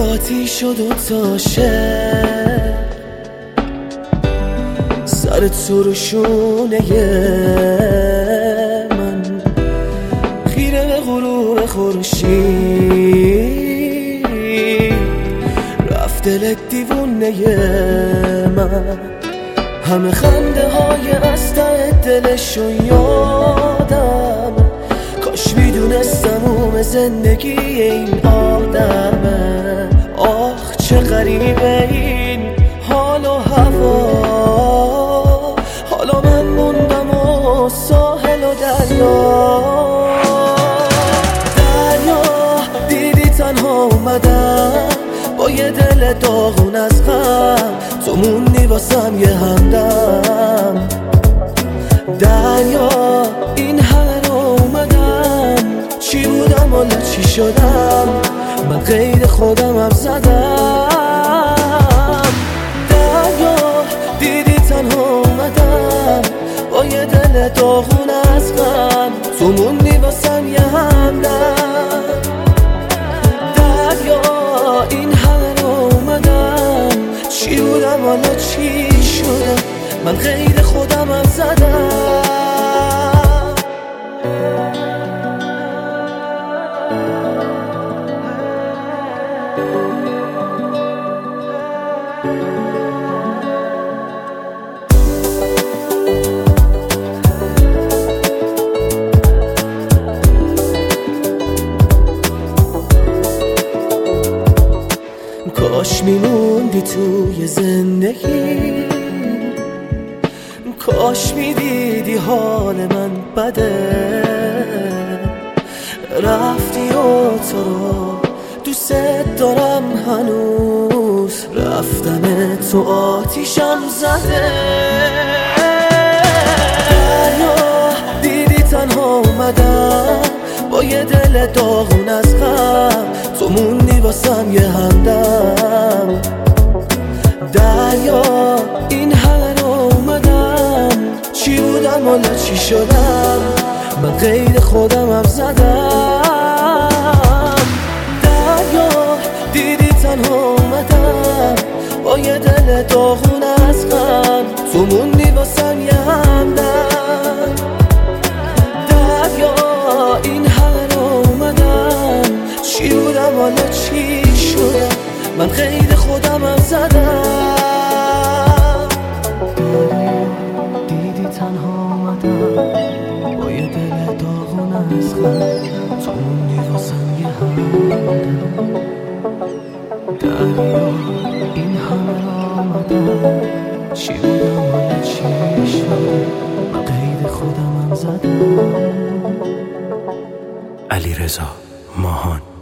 آتیش و دوتاشه سر تو رو شونه من، خیره به غروب خورشید رفت دلت دیوونه من. همه خنده های از ته دلشو یادم، کاش میدونستم اون زندگی این آدمه. آخ چه غریبه این حال و هوا، حالا من موندم و ساحل و دریا. دریا دیدی تنها اومدم با یه دل داغون از غم، تو موندی واسم یه همدم. دریا این همه رو اومدم، چی بودم حالا چی شدم، من قید خودم زدم. دریا دیدی تنها اومدم با یه دل داغون از غم، تو موندی واسم یه همدم. دریا این همه رو اومدم، چی بودم حالا چی شدم، من قید خودم زدم. کاش میموندی توی زندگی، کاش میدیدی حال من بده. رفتی و تو رو دوست دارم هنوز، رفتن تو آتیشم زده. دریا دیدی تنها اومدم با یه دل داغون از غم، تو موندی واسم یه همدم. دریا این همه رو اومدم، چی بودم حالا چی شدم، من قید خودم زدم. دریا دیدی تنها اومدم با یه دل داغون از غم، تو موندی واسم یه همدم. دریا این همه رو اومدم، چی بودم حالا چی شدم، من قید خودم زدم. دیدی تنها اومدم با یه دل داغون از غم، تو موندی واسم یه همدم. دریا این همه رو اومدم، چی بودم حالا چی شدم، من قید خودم زدم. علیرضا ماهان.